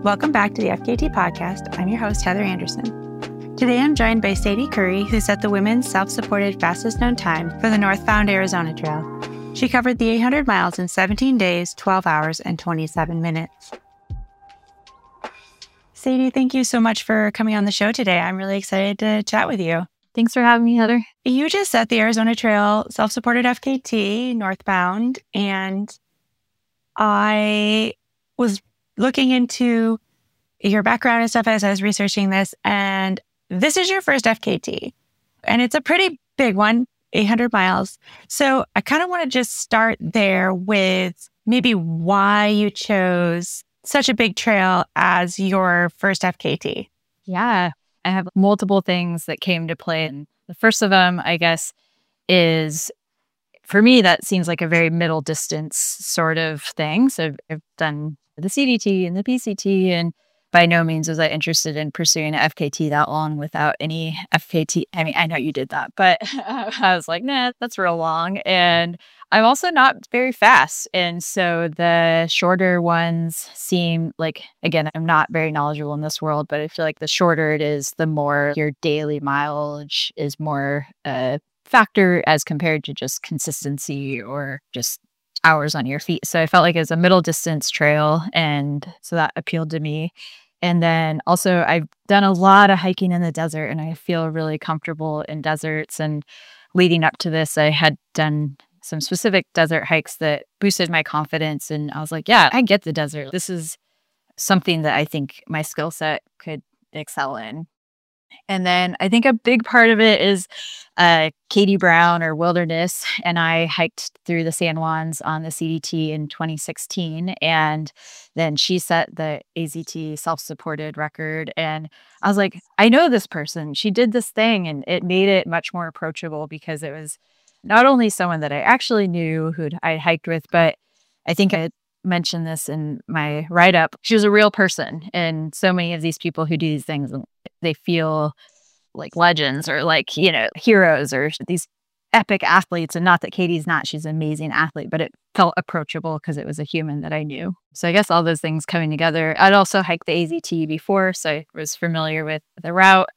Welcome back to the FKT podcast. I'm your host, Heather Anderson. Today I'm joined by Sadie Curry, who set the women's self-supported fastest known time for the Northbound Arizona Trail. She covered the 800 miles in 17 days, 12 hours, and 27 minutes. Sadie, thank you so much for coming on the show today. I'm really excited to chat with you. Thanks for having me, Heather. You just set the Arizona Trail self-supported FKT northbound, and I was looking into your background and stuff as I was researching this, and this is your first FKT, and it's a pretty big one, 800 miles. So I kind of want to just start there with maybe why you chose such a big trail as your first FKT. Yeah, I have multiple things that came to play. And the first of them, I guess, is for me, that seems like a very middle distance sort of thing. So I've done the CDT and the PCT, and by no means was I interested in pursuing an FKT that long without any FKT. I mean, I know you did that, but I was like, nah, that's real long. And I'm also not very fast. And so the shorter ones seem like, again, I'm not very knowledgeable in this world, but I feel like the shorter it is, the more your daily mileage is more a factor as compared to just consistency or just hours on your feet. So I felt like it was a middle distance trail. And so that appealed to me. And then also I've done a lot of hiking in the desert, and I feel really comfortable in deserts. And leading up to this, I had done some specific desert hikes that boosted my confidence. And I was like, yeah, I get the desert. This is something that I think my skill set could excel in. And then I think a big part of it is Katie Brown or Wilderness. And I hiked through the San Juans on the CDT in 2016. And then she set the AZT self-supported record. And I was like, I know this person. She did this thing. And it made it much more approachable because it was not only someone that I actually knew who I hiked with, but I think I mentioned this in my write-up. She was a real person. And so many of these people who do these things, they feel like legends or like, you know, heroes or these epic athletes. And not that Katie's not, she's an amazing athlete, but it felt approachable because it was a human that I knew. So I guess all those things coming together. I'd also hiked the AZT before, so I was familiar with the route.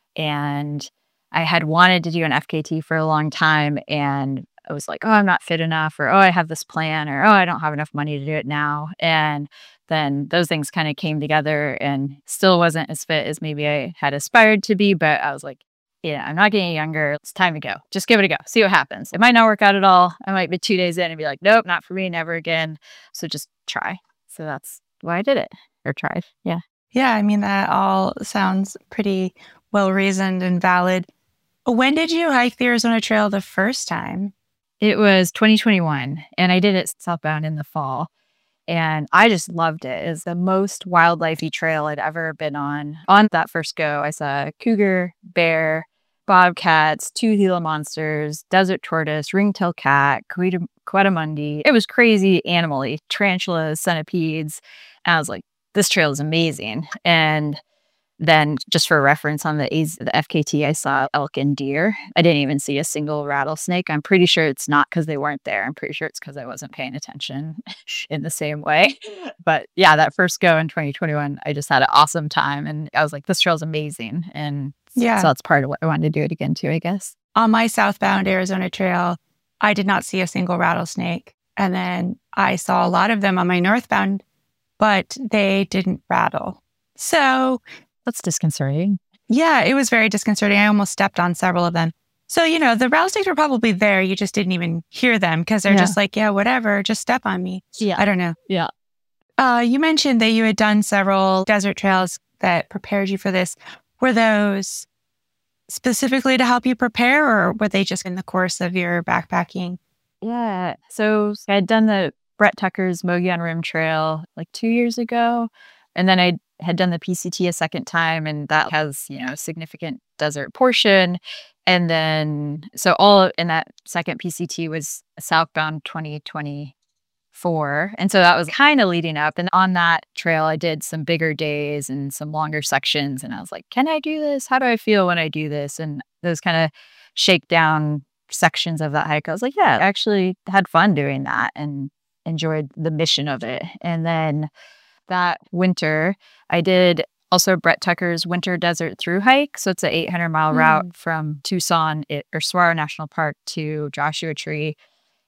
And I had wanted to do an FKT for a long time. And I was like, oh, I'm not fit enough, or, oh, I have this plan, or, oh, I don't have enough money to do it now. And then those things kind of came together and still wasn't as fit as maybe I had aspired to be. But I was like, yeah, I'm not getting younger. It's time to go. Just give it a go. See what happens. It might not work out at all. I might be 2 days in and be like, nope, not for me, never again. So just try. So that's why I did it, or tried. Yeah. Yeah, I mean, that all sounds pretty well reasoned and valid. When did you hike the Arizona Trail the first time? It was 2021, and I did it southbound in the fall. And I just loved it. It's the most wildlife-y trail I'd ever been on. On that first go, I saw cougar, bear, bobcats, two Gila monsters, desert tortoise, ringtail cat, coatimundi. It was crazy animal-y, tarantulas, centipedes. And I was like, this trail is amazing. And then just for reference on the FKT, I saw elk and deer. I didn't even see a single rattlesnake. I'm pretty sure it's not because they weren't there. I'm pretty sure it's because I wasn't paying attention in the same way. But yeah, that first go in 2021, I just had an awesome time. And I was like, this trail's amazing. And yeah, so that's part of what I wanted to do it again too, I guess. On my southbound Arizona Trail, I did not see a single rattlesnake. And then I saw a lot of them on my northbound, but they didn't rattle. So that's disconcerting. Yeah, it was very disconcerting. I almost stepped on several of them. So, you know, the rattlesnakes were probably there. You just didn't even hear them because they're just like, yeah, whatever, just step on me. Yeah. I don't know. Yeah. You mentioned that you had done several desert trails that prepared you for this. Were those specifically to help you prepare, or were they just in the course of your backpacking? Yeah. So I had done the Brett Tucker's Mogollon Rim Trail like 2 years ago. And then I had done the PCT a second time, and that has, you know, a significant desert portion. And then, so all in that second PCT was southbound 2024. And so that was kind of leading up. And on that trail, I did some bigger days and some longer sections. And I was like, can I do this? How do I feel when I do this? And those kind of shakedown sections of that hike, I was like, yeah, I actually had fun doing that and enjoyed the mission of it. And then that winter, I did also Brett Tucker's Winter Desert Through Hike. So it's an 800-mile route from Tucson or Saguaro National Park to Joshua Tree.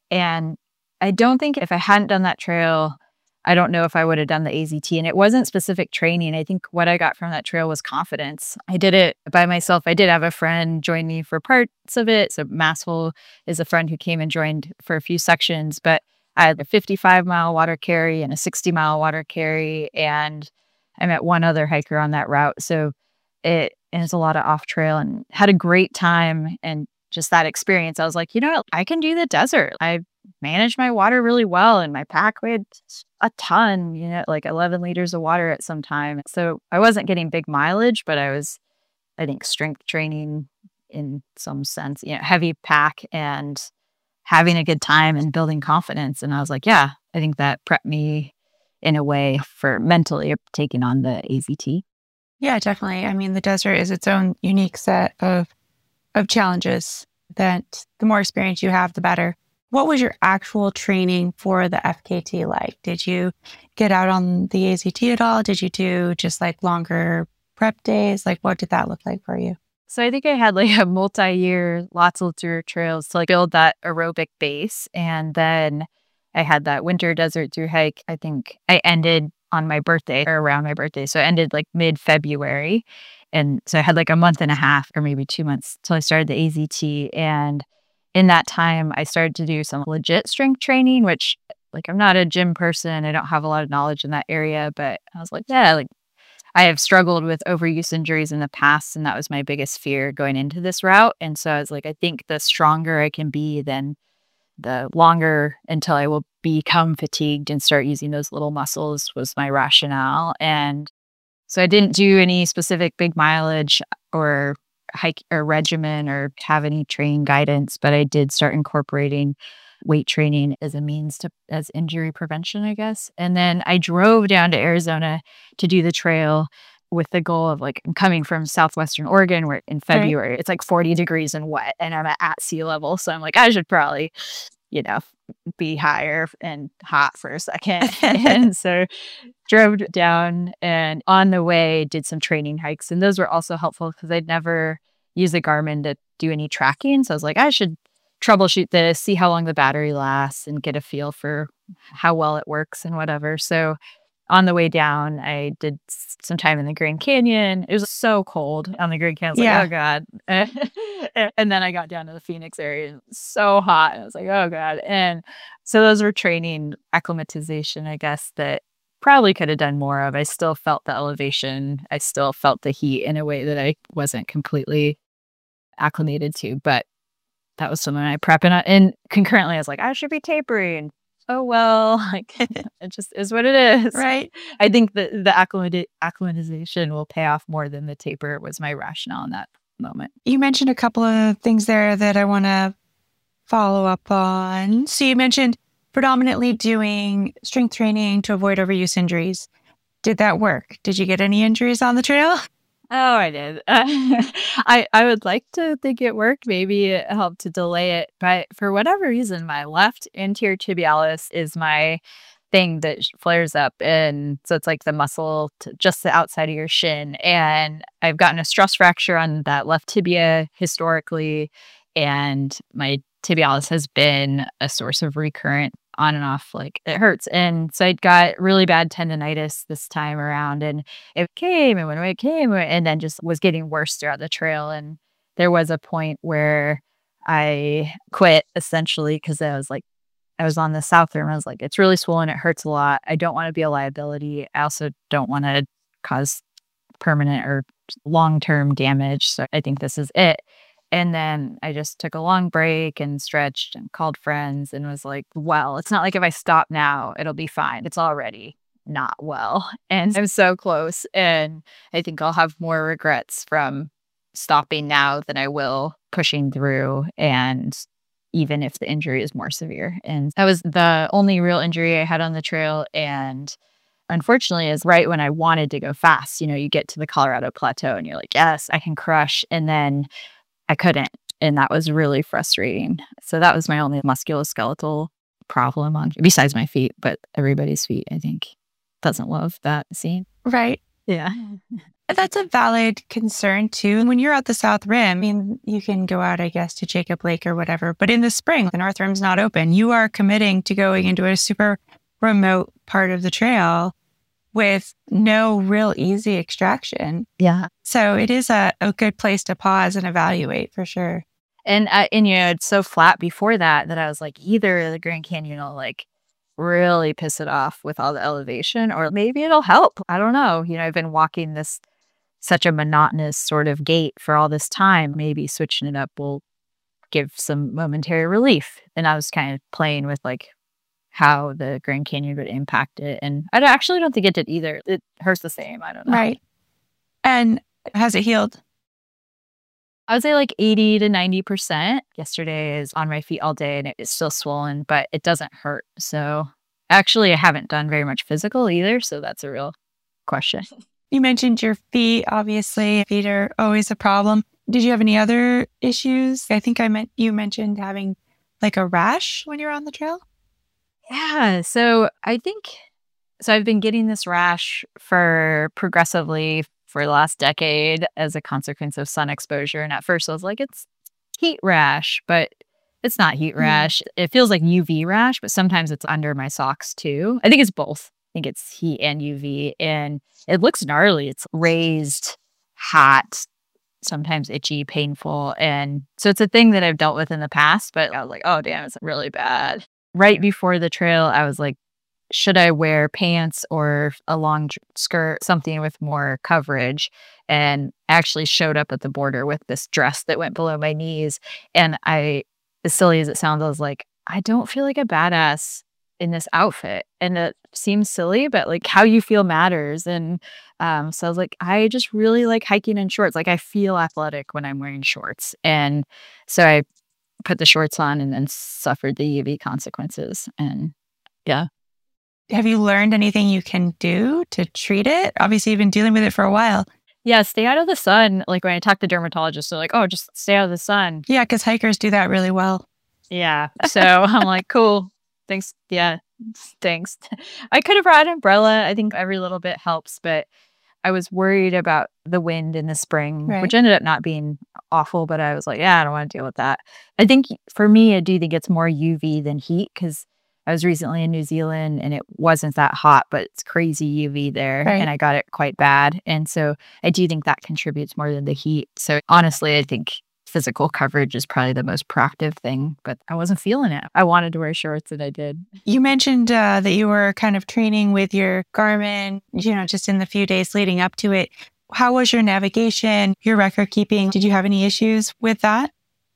And I don't think if I hadn't done that trail, I don't know if I would have done the AZT. And it wasn't specific training. I think what I got from that trail was confidence. I did it by myself. I did have a friend join me for parts of it. So Massville is a friend who came and joined for a few sections. But I had a 55-mile water carry and a 60-mile water carry. And I met one other hiker on that route. So it's a lot of off trail, and had a great time. And just that experience, I was like, you know what? I can do the desert. I managed my water really well, and my pack weighed a ton, like 11 liters of water at some time. So I wasn't getting big mileage, but I was, I think, strength training in some sense, heavy pack and having a good time and building confidence. And I was like, yeah, I think that prepped me in a way for mentally taking on the AZT. Yeah, definitely. I mean, the desert is its own unique set of challenges that the more experience you have, the better. What was your actual training for the FKT like? Did you get out on the AZT at all? Did you do just like longer prep days? Like, what did that look like for you? So I think I had like a multi-year, lots of tour trails to like build that aerobic base. And then I had that Winter Desert Through Hike. I think I ended on my birthday or around my birthday. So I ended like mid-February. And so I had like a month and a half or maybe 2 months till I started the AZT. And in that time, I started to do some legit strength training, which like I'm not a gym person. I don't have a lot of knowledge in that area, but I was like, yeah, like I have struggled with overuse injuries in the past. And that was my biggest fear going into this route. And so I was like, I think the stronger I can be, then the longer until I will become fatigued and start using those little muscles was my rationale. And so I didn't do any specific big mileage or hike or regimen or have any training guidance, but I did start incorporating weight training as a means as injury prevention, I guess. And then I drove down to Arizona to do the trail with the goal of like, I'm coming from Southwestern Oregon where in February, It's like 40 degrees and wet and I'm at sea level. So I'm like, I should probably, be higher and hot for a second. And so drove down, and on the way did some training hikes. And those were also helpful because I'd never used a Garmin to do any tracking. So I was like, I should troubleshoot this, see how long the battery lasts, and get a feel for how well it works and whatever. So on the way down, I did some time in the Grand Canyon. It was so cold on the Grand Canyon. I was like, oh God. And then I got down to the Phoenix area. It was so hot. I was like, oh God. And so those were training acclimatization, I guess, that probably could have done more of. I still felt the elevation. I still felt the heat in a way that I wasn't completely acclimated to. But that was something I prep. And concurrently, I was like, I should be tapering. Oh, well, like it just is what it is. Right. I think the acclimatization will pay off more than the taper was my rationale in that moment. You mentioned a couple of things there that I want to follow up on. So you mentioned predominantly doing strength training to avoid overuse injuries. Did that work? Did you get any injuries on the trail? Oh, I did. I would like to think it worked. Maybe it helped to delay it. But for whatever reason, my left anterior tibialis is my thing that flares up. And so it's like the muscle just the outside of your shin. And I've gotten a stress fracture on that left tibia historically. And my tibialis has been a source of recurrent on and off, like it hurts. And so I got really bad tendonitis this time around, and it came and went away, and then just was getting worse throughout the trail. And there was a point where I quit essentially because I was on the south rim. I was like, it's really swollen. It hurts a lot. I don't want to be a liability. I also don't want to cause permanent or long-term damage. So I think this is it. And then I just took a long break and stretched and called friends and was like, well, it's not like if I stop now, it'll be fine. It's already not well. And I'm so close. And I think I'll have more regrets from stopping now than I will pushing through. And even if the injury is more severe. And that was the only real injury I had on the trail. And unfortunately, is right when I wanted to go fast. You get to the Colorado Plateau and you're like, yes, I can crush. And then I couldn't. And that was really frustrating. So that was my only musculoskeletal problem besides my feet, but everybody's feet, I think. doesn't love that scene. Right. Yeah. That's a valid concern too. When you're at the South Rim, I mean, you can go out, I guess, to Jacob Lake or whatever, but in the spring, the North Rim's not open. You are committing to going into a super remote part of the trail with no real easy extraction. Yeah. So it is a good place to pause and evaluate for sure. And it's so flat before that I was like, either the Grand Canyon will like really piss it off with all the elevation, or maybe it'll help. I don't know. I've been walking this such a monotonous sort of gait for all this time. Maybe switching it up will give some momentary relief. And I was kind of playing with like how the Grand Canyon would impact it. And I actually don't think it did either. It hurts the same. I don't know. Right. And has it healed? I would say like 80 to 90%. Yesterday is on my feet all day and it's still swollen, but it doesn't hurt. So actually, I haven't done very much physical either. So that's a real question. You mentioned your feet. Obviously, feet are always a problem. Did you have any other issues? I think you mentioned having like a rash when you're on the trail. Yeah. So I've been getting this rash progressively for the last decade as a consequence of sun exposure. And at first I was like, it's heat rash, but it's not heat rash. It feels like UV rash, but sometimes it's under my socks too. I think it's both. I think it's heat and UV, and it looks gnarly. It's raised, hot, sometimes itchy, painful. And so it's a thing that I've dealt with in the past, but I was like, oh, damn, it's really bad. Right before the trail, I was like, should I wear pants or a long skirt, something with more coverage? And I actually showed up at the border with this dress that went below my knees. And as silly as it sounds, I was like, I don't feel like a badass in this outfit. And it seems silly, but like how you feel matters. And so I was like, I just really like hiking in shorts. Like I feel athletic when I'm wearing shorts. And so I put the shorts on and then suffered the UV consequences. And yeah. Have you learned anything you can do to treat it? Obviously, you've been dealing with it for a while. Yeah, stay out of the sun. Like when I talk to dermatologists, they're like, oh, just stay out of the sun. Yeah, because hikers do that really well. Yeah. So I'm like, cool. Thanks. Yeah. Thanks. I could have brought an umbrella. I think every little bit helps, but I was worried about the wind in the spring, which ended up not being awful, but I was like, yeah, I don't want to deal with that. I think for me, I do think it's more UV than heat because I was recently in New Zealand and it wasn't that hot, but it's crazy UV there and I got it quite bad. And so I do think that contributes more than the heat. So honestly, I think physical coverage is probably the most proactive thing, but I wasn't feeling it. I wanted to wear shorts and I did. You mentioned that you were kind of training with your Garmin, just in the few days leading up to it. How was your navigation, your record keeping? Did you have any issues with that?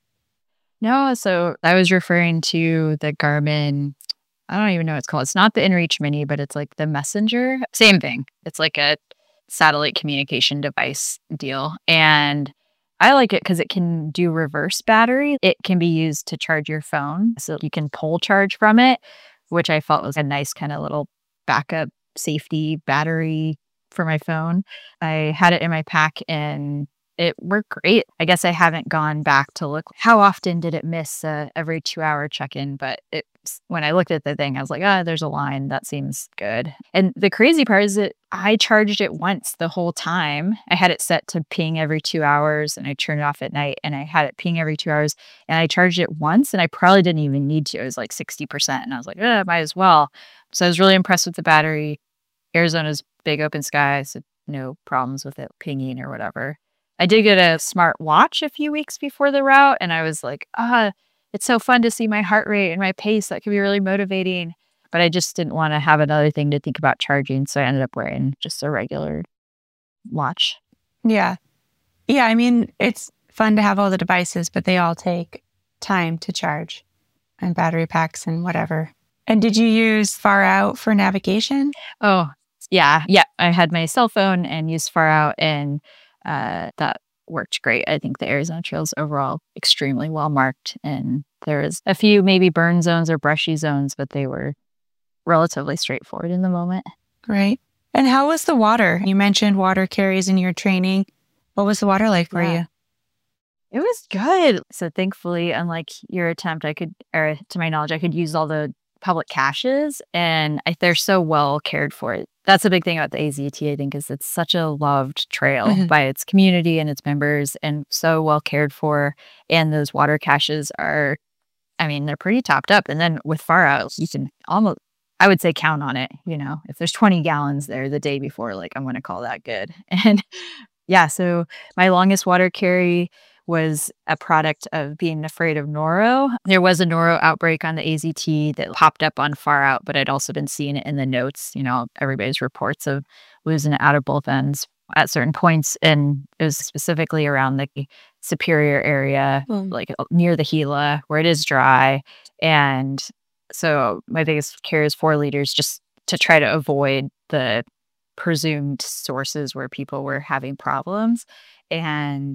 No. So I was referring to the Garmin, I don't even know what it's called. It's not the InReach Mini, but it's like the Messenger. Same thing. It's like a satellite communication device deal. And I like it because it can do reverse battery. It can be used to charge your phone. So you can pull charge from it, which I felt was a nice kind of little backup safety battery for my phone. I had it in my pack and it worked great. I guess I haven't gone back to look how often did it miss every 2-hour check-in, but when I looked at the thing, I was like, there's a line. That seems good. And the crazy part is that I charged it once the whole time. I had it set to ping every 2 hours and I turned it off at night and I had it ping every 2 hours and I charged it once and I probably didn't even need to. It was like 60% and I was like, might as well. So I was really impressed with the battery. Arizona's big open sky, so no problems with it pinging or whatever. I did get a smart watch a few weeks before the route and I was like, it's so fun to see my heart rate and my pace. That can be really motivating. But I just didn't want to have another thing to think about charging. So I ended up wearing just a regular watch. Yeah. Yeah. I mean, it's fun to have all the devices, but they all take time to charge and battery packs and whatever. And did you use Far Out for navigation? Oh, yeah. Yeah. I had my cell phone and used Far Out and that worked great. I think the Arizona trails overall extremely well marked, and there was a few maybe burn zones or brushy zones, but they were relatively straightforward in the moment. Great. And how was the water? You mentioned water carries in your training. What was the water like for you? It was good. So thankfully, unlike your attempt, to my knowledge, I could use all the public caches, and they're so well cared for. That's a big thing about the AZT, I think, is it's such a loved trail by its community and its members, and so well cared for. And those water caches are, I mean, they're pretty topped up. And then with Far Out, you can almost, I would say, count on it. You know, if there's 20 gallons there the day before, like, I'm going to call that good. And yeah, so my longest water carry was a product of being afraid of noro. There was a noro outbreak on the AZT that popped up on Far Out, but I'd also been seeing it in the notes, you know, everybody's reports of losing it out of both ends at certain points. And it was specifically around the Superior area, like near the Gila, where it is dry. And so my biggest care is 4 liters, just to try to avoid the presumed sources where people were having problems. And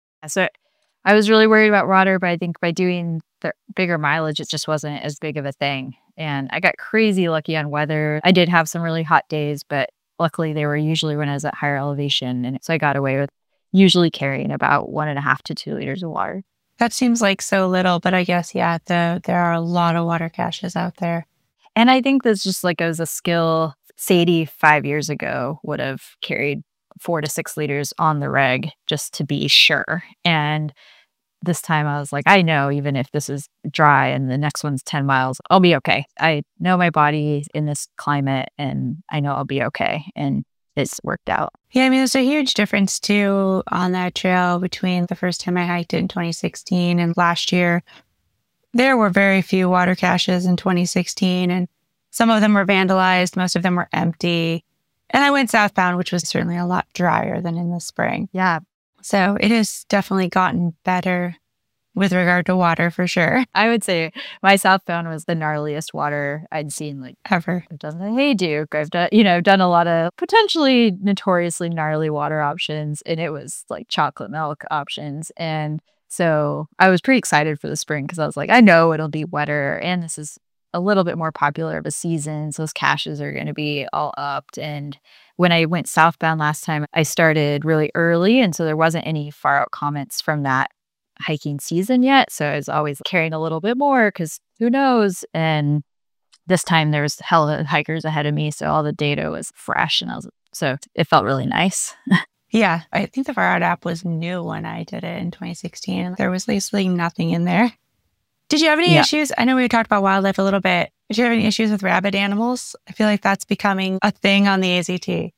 so I was really worried about water, but I think by doing the bigger mileage, it just wasn't as big of a thing. And I got crazy lucky on weather. I did have some really hot days, but luckily they were usually when I was at higher elevation. And so I got away with usually carrying about 1.5 to 2 liters of water. That seems like so little, but I guess, yeah, there are a lot of water caches out there. And I think that's just like, it was a skill. Sadie 5 years ago would have carried 4 to 6 liters on the reg just to be sure. And this time I was like, I know even if this is dry and the next one's 10 miles, I'll be okay. I know my body in this climate and I know I'll be okay. And it's worked out. Yeah, I mean, there's a huge difference too on that trail between the first time I hiked it in 2016 and last year. There were very few water caches in 2016, and some of them were vandalized. Most of them were empty. And I went southbound, which was certainly a lot drier than in the spring. Yeah. So it has definitely gotten better with regard to water, for sure. I would say my southbound was the gnarliest water I'd seen, like, ever. I've done the Hayduke. I've done a lot of potentially notoriously gnarly water options, and it was like chocolate milk options. And so I was pretty excited for the spring because I was like, I know it'll be wetter, and this is a little bit more popular of a season. So those caches are going to be all upped. And when I went southbound last time, I started really early. And so there wasn't any Far Out comments from that hiking season yet. So I was always carrying a little bit more because who knows? And this time there was hella hikers ahead of me. So all the data was fresh. And so it felt really nice. Yeah. I think the Far Out app was new when I did it in 2016. There was basically nothing in there. Did you have any issues? I know we talked about wildlife a little bit. Did you have any issues with rabid animals? I feel like that's becoming a thing on the AZT.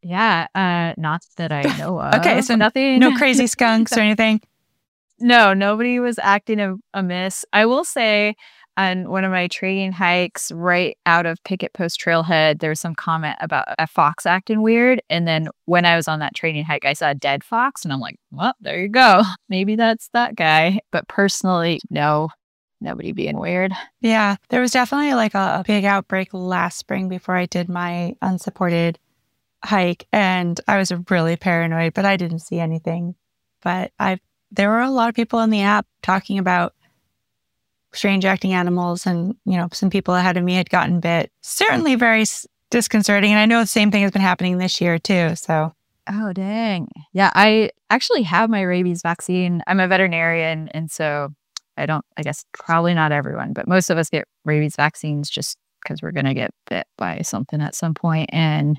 Yeah, not that I know of. Okay, so nothing. No crazy skunks or anything? No, nobody was acting amiss. I will say on one of my training hikes right out of Picket Post Trailhead, there was some comment about a fox acting weird. And then when I was on that training hike, I saw a dead fox and I'm like, well, there you go. Maybe that's that guy. But personally, no. Nobody being weird. Yeah, there was definitely like a big outbreak last spring before I did my unsupported hike. And I was really paranoid, but I didn't see anything. But there were a lot of people in the app talking about strange acting animals. And, some people ahead of me had gotten bit. Certainly very disconcerting. And I know the same thing has been happening this year too. So. Oh, dang. Yeah, I actually have my rabies vaccine. I'm a veterinarian. And so I guess probably not everyone, but most of us get rabies vaccines just because we're going to get bit by something at some point. And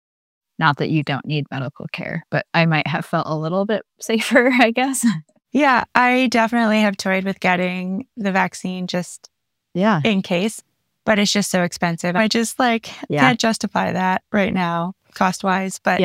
not that you don't need medical care, but I might have felt a little bit safer, I guess. Yeah, I definitely have toyed with getting the vaccine just in case, but it's just so expensive. I just can't justify that right now, cost-wise. But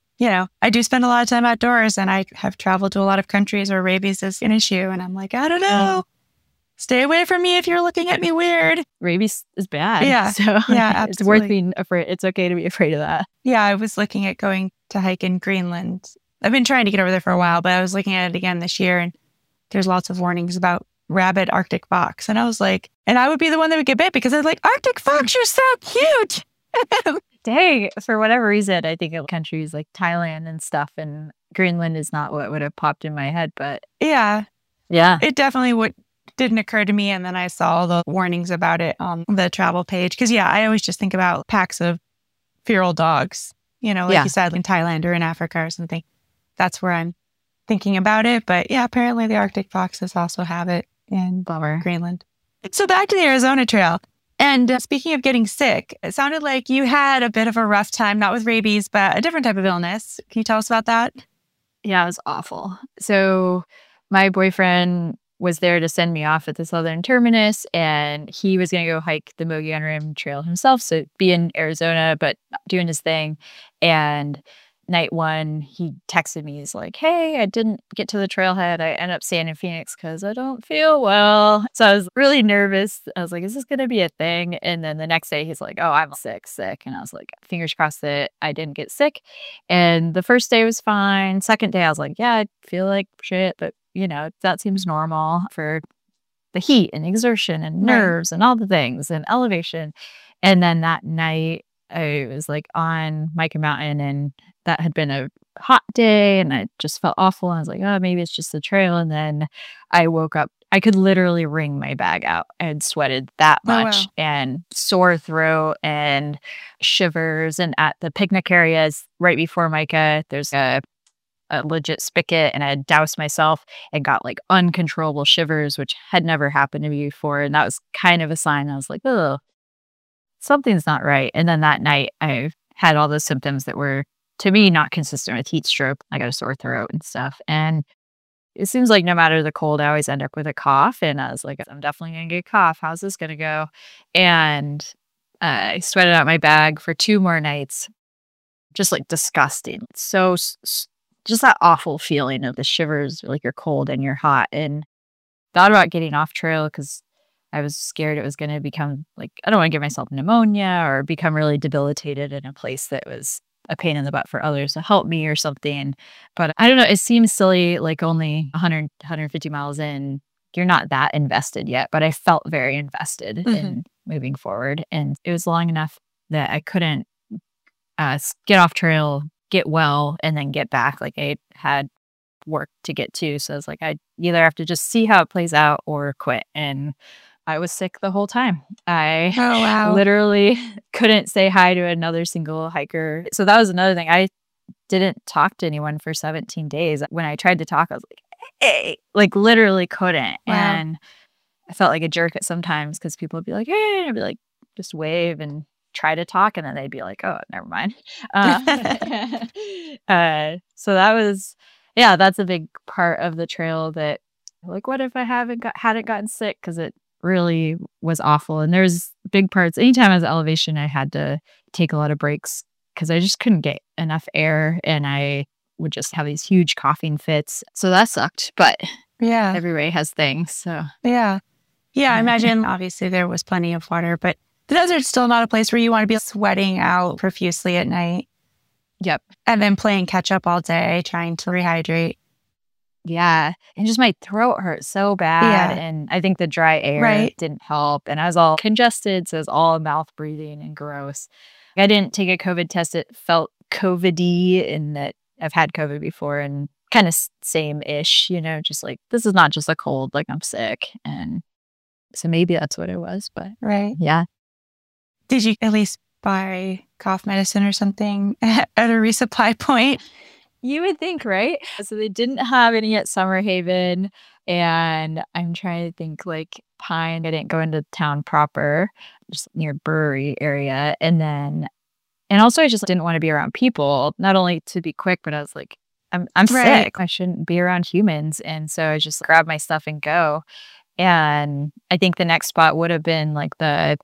I do spend a lot of time outdoors, and I have traveled to a lot of countries where rabies is an issue. And I'm like, I don't know. Stay away from me if you're looking at me weird. Rabies is bad. Yeah. So yeah, it's worth being afraid. It's okay to be afraid of that. Yeah. I was looking at going to hike in Greenland. I've been trying to get over there for a while, but I was looking at it again this year, and there's lots of warnings about rabid Arctic fox. And I was like, and I would be the one that would get bit because I was like, Arctic fox, you're so cute. Dang, for whatever reason, I think of countries like Thailand and stuff, and Greenland is not what would have popped in my head, but yeah, it definitely didn't occur to me. And then I saw all the warnings about it on the travel page. Because I always just think about packs of feral dogs, you said, in Thailand or in Africa or something. That's where I'm thinking about it. But yeah, apparently the Arctic foxes also have it in Greenland. So back to the Arizona Trail. And speaking of getting sick, it sounded like you had a bit of a rough time, not with rabies, but a different type of illness. Can you tell us about that? Yeah, it was awful. So my boyfriend was there to send me off at the Southern Terminus, and he was going to go hike the Mogollon Rim Trail himself. So be in Arizona, but doing his thing. And night one, he texted me. He's like, "Hey, I didn't get to the trailhead. I ended up staying in Phoenix because I don't feel well." So I was really nervous. I was like, "Is this going to be a thing?" And then the next day, he's like, "Oh, I'm sick." And I was like, fingers crossed that I didn't get sick. And the first day was fine. Second day, I was like, "Yeah, I feel like shit, but that seems normal for the heat and exertion and nerves and all the things and elevation." And then that night, I was like on Mica Mountain, and that had been a hot day, and I just felt awful. I was like, "Oh, maybe it's just the trail." And then I woke up. I could literally wring my bag out. I had sweated that much and sore throat and shivers. And at the picnic areas right before Mica, there's a legit spigot, and I had doused myself and got like uncontrollable shivers, which had never happened to me before. And that was kind of a sign. I was like, "Oh, something's not right." And then that night I had all those symptoms that were, to me, not consistent with heat stroke. I got a sore throat and stuff. And it seems like no matter the cold, I always end up with a cough. And I was like, "I'm definitely going to get a cough. How's this going to go?" And I sweated out my bag for 2 more nights. Just like disgusting. So just that awful feeling of the shivers, like you're cold and you're hot. And thought about getting off trail because I was scared it was going to become like, I don't want to give myself pneumonia or become really debilitated in a place that was a pain in the butt for others to help me or something. But I don't know. It seems silly, like only 100, 150 miles in, you're not that invested yet. But I felt very invested in moving forward. And it was long enough that I couldn't get off trail, get well, and then get back. Like I had work to get to. So I was like, I either have to just see how it plays out or quit. And I was sick the whole time. I literally couldn't say hi to another single hiker. So that was another thing. I didn't talk to anyone for 17 days. When I tried to talk, I was like, "Hey," like literally couldn't. And I felt like a jerk at sometimes because people would be like, "Hey," and I'd be like, just wave and try to talk. And then they'd be like, "Oh, never mind." So that was, that's a big part of the trail that, like, what if I hadn't gotten sick? Because it really was awful. And there's big parts. Anytime I was at elevation, I had to take a lot of breaks because I just couldn't get enough air, and I would just have these huge coughing fits. So that sucked. But everybody has things. So I imagine obviously there was plenty of water, but the desert's still not a place where you want to be sweating out profusely at night. Yep. And then playing catch up all day, trying to rehydrate. Yeah. And just my throat hurt so bad. And I think the dry air didn't help. And I was all congested. So it was all mouth breathing and gross. I didn't take a COVID test. It felt COVID-y in that I've had COVID before and kind of same-ish, just like, this is not just a cold, like I'm sick. And so maybe that's what it was. But yeah. Did you at least buy cough medicine or something at a resupply point? You would think, right? So they didn't have any at Summerhaven. And I'm trying to think, like Pine, I didn't go into town proper, just near Brewery area. And also I just didn't want to be around people, not only to be quick, but I was like, I'm sick. I shouldn't be around humans. And so I just grabbed my stuff and go. And I think the next spot would have been like that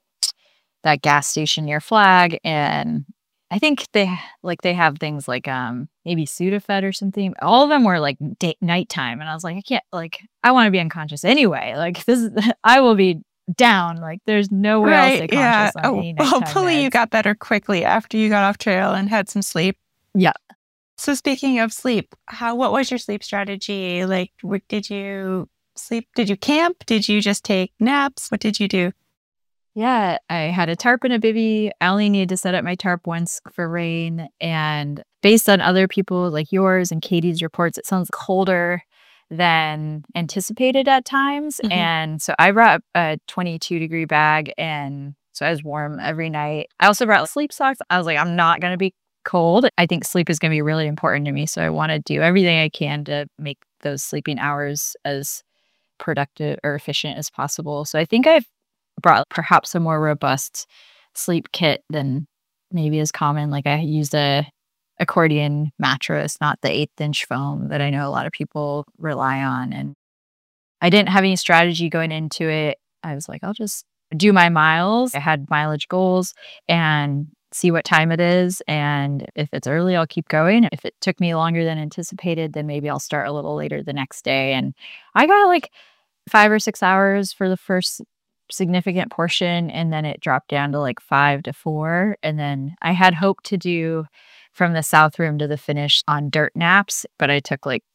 gas station near Flag. And I think they have things like maybe Sudafed or something. All of them were like nighttime, and I was like, I can't, like, I want to be unconscious anyway. Like this is, I will be down. Like there's no way I'll stay conscious on any nighttime hopefully meds. You got better quickly after you got off trail and had some sleep. Yeah. So speaking of sleep, what was your sleep strategy? Like, did you sleep? Did you camp? Did you just take naps? What did you do? Yeah, I had a tarp and a bivvy. I only needed to set up my tarp once for rain. And based on other people like yours and Katie's reports, it sounds colder than anticipated at times. And so I brought a 22-degree bag. And so I was warm every night. I also brought sleep socks. I was like, I'm not going to be cold. I think sleep is going to be really important to me. So I want to do everything I can to make those sleeping hours as productive or efficient as possible. So I think I've brought perhaps a more robust sleep kit than maybe is common. Like I used a accordion mattress, not the 1/8-inch foam that I know a lot of people rely on. And I didn't have any strategy going into it. I was like, I'll just do my miles. I had mileage goals and see what time it is. And if it's early, I'll keep going. If it took me longer than anticipated, then maybe I'll start a little later the next day. And I got like 5 or 6 hours for the first significant portion. And then it dropped down to like 5 to 4. And then I had hoped to do from the south rim to the finish on dirt naps, but I took like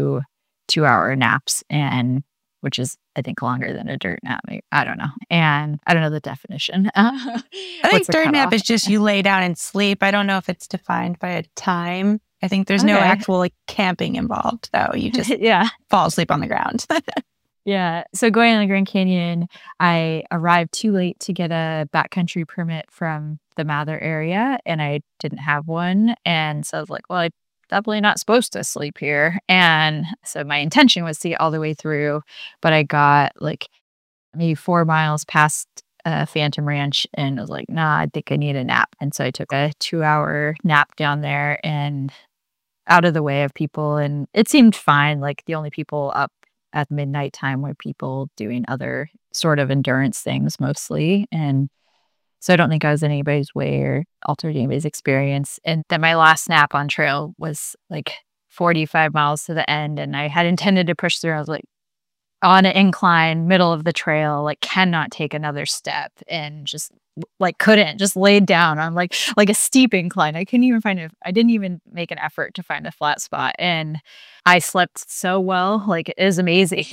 2-hour naps, and which is, I think, longer than a dirt nap. I don't know. And I don't know the definition. I think dirt nap is just you lay down and sleep. I don't know if it's defined by a time. I think there's no actual like camping involved, though. You just fall asleep on the ground. Yeah. So going on the Grand Canyon, I arrived too late to get a backcountry permit from the Mather area, and I didn't have one. And so I was like, well, I'm definitely not supposed to sleep here. And so my intention was to get all the way through, but I got like maybe 4 miles past Phantom Ranch and I was like, nah, I think I need a nap. And so I took a 2-hour nap down there and out of the way of people. And it seemed fine. Like the only people up at midnight time were people doing other sort of endurance things mostly. And so I don't think I was in anybody's way or altered anybody's experience. And then my last nap on trail was like 45 miles to the end. And I had intended to push through. I was like on an incline, middle of the trail, like cannot take another step, and just like couldn't, just laid down on like a steep incline. I couldn't even I didn't even make an effort to find a flat spot. And I slept so well, like it is amazing.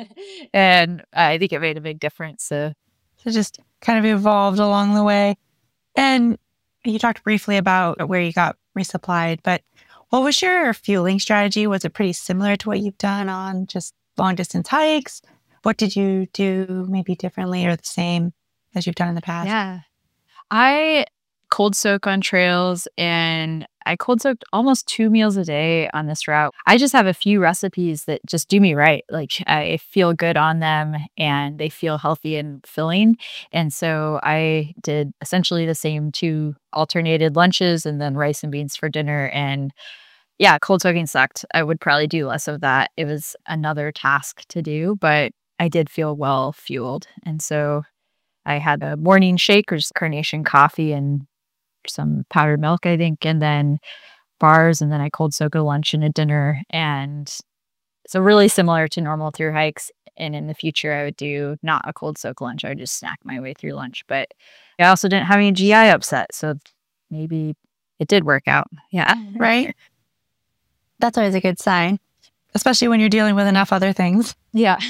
And I think it made a big difference. So just kind of evolved along the way. And you talked briefly about where you got resupplied, but what was your fueling strategy? Was it pretty similar to what you've done on just long distance hikes? What did you do maybe differently or the same as you've done in the past? Yeah. I cold soak on trails, and I cold soaked almost 2 meals a day on this route. I just have a few recipes that just do me right. Like I feel good on them and they feel healthy and filling. And so I did essentially the same 2 alternated lunches and then rice and beans for dinner. And yeah, cold soaking sucked. I would probably do less of that. It was another task to do, but I did feel well fueled. And so I had a morning shake or just carnation coffee and some powdered milk, I think, and then bars. And then I cold soak a lunch and a dinner. And so really similar to normal through hikes. And in the future, I would do not a cold soak lunch. I would just snack my way through lunch. But I also didn't have any GI upset. So maybe it did work out. Yeah. Right. That's always a good sign, especially when you're dealing with enough other things. Yeah.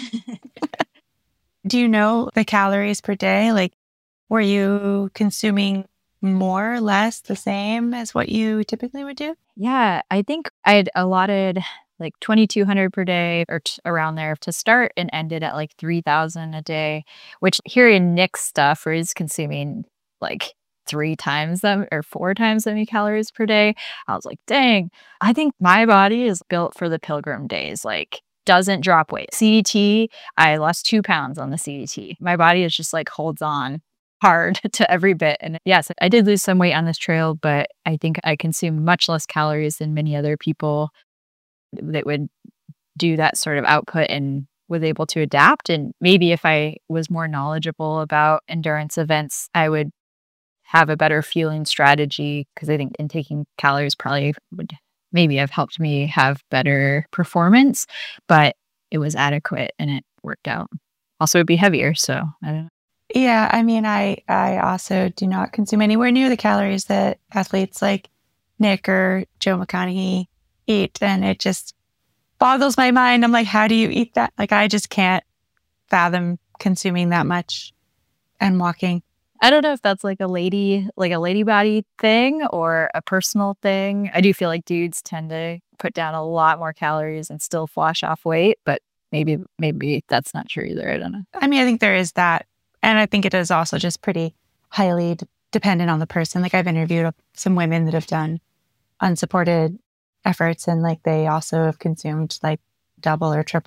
Do you know the calories per day? Like, were you consuming more or less the same as what you typically would do? Yeah, I think I had allotted like 2,200 per day or around there to start, and ended at like 3,000 a day, which here in Nick's stuff where he's consuming like 3 times them or 4 times that many calories per day. I was like, dang, I think my body is built for the pilgrim days. Like, doesn't drop weight. CDT, I lost 2 pounds on the CDT. My body is just like holds on hard to every bit. And yes, I did lose some weight on this trail, but I think I consumed much less calories than many other people that would do that sort of output and was able to adapt. And maybe if I was more knowledgeable about endurance events, I would have a better fueling strategy, because I think in taking calories probably would maybe have helped me have better performance, but it was adequate and it worked out. Also, it'd be heavier, so I don't know. Yeah, I mean, I also do not consume anywhere near the calories that athletes like Nick or Joe McConaughey eat, and it just boggles my mind. I'm like, how do you eat that? Like, I just can't fathom consuming that much and walking. I don't know if that's like a lady body thing or a personal thing. I do feel like dudes tend to put down a lot more calories and still flash off weight, but maybe that's not true either. I don't know. I mean, I think there is that. And I think it is also just pretty highly dependent on the person. Like, I've interviewed some women that have done unsupported efforts, and like they also have consumed like double or triple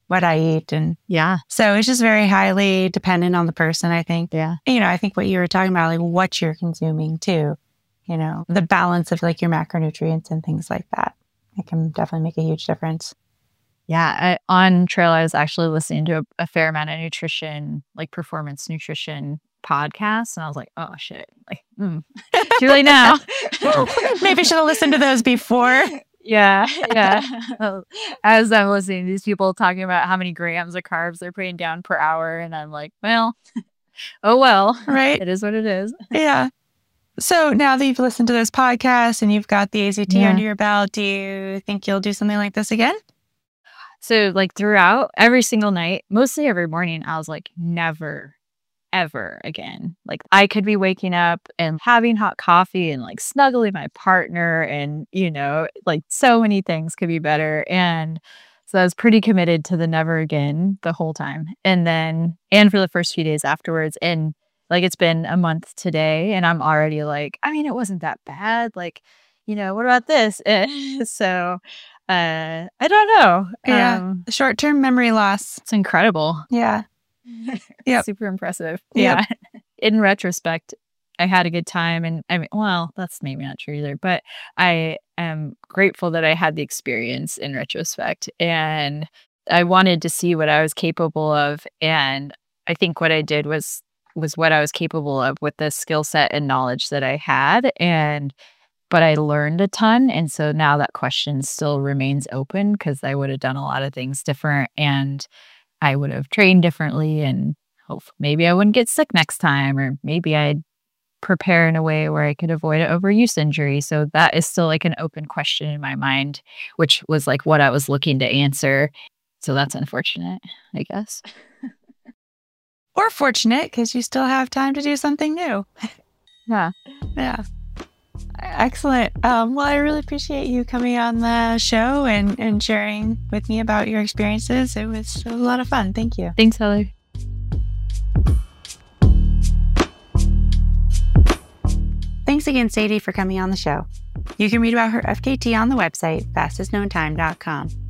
what I eat. And Yeah. so it's just very highly dependent on the person, I think. Yeah. I think what you were talking about, like what you're consuming too, the balance of like your macronutrients and things like that. It can definitely make a huge difference. Yeah. On trail, I was actually listening to a fair amount of nutrition, like performance nutrition podcasts. And I was like, oh shit, like, too late now. Maybe I should have listened to those before. Yeah. As I'm listening to these people talking about how many grams of carbs they're putting down per hour. And I'm like, well, oh, well, right. It is what it is. Yeah. So now that you've listened to those podcasts and you've got the AZT under your belt, do you think you'll do something like this again? So like throughout every single night, mostly every morning, I was like, never, ever again. Like I could be waking up and having hot coffee and like snuggling my partner and, like so many things could be better. And so I was pretty committed to the never again the whole time. And for the first few days afterwards. And like it's been a month today and I'm already like, it wasn't that bad. Like, what about this? So I don't know. Yeah. Short-term memory loss. It's incredible. Yeah. Yep. Super impressive. Yep. Yeah. In retrospect, I had a good time. And that's maybe not true either, but I am grateful that I had the experience in retrospect. And I wanted to see what I was capable of. And I think what I did was what I was capable of with the skill set and knowledge that I had. But I learned a ton. And so now that question still remains open because I would have done a lot of things different and I would have trained differently and hopefully maybe I wouldn't get sick next time, or maybe I'd prepare in a way where I could avoid an overuse injury. So that is still like an open question in my mind, which was like what I was looking to answer. So that's unfortunate, I guess. Or fortunate because you still have time to do something new. Yeah. Yeah. Excellent. Well, I really appreciate you coming on the show and sharing with me about your experiences. It was a lot of fun. Thank you. Thanks, Heather. Thanks again, Sadie, for coming on the show. You can read about her FKT on the website, fastestknowntime.com.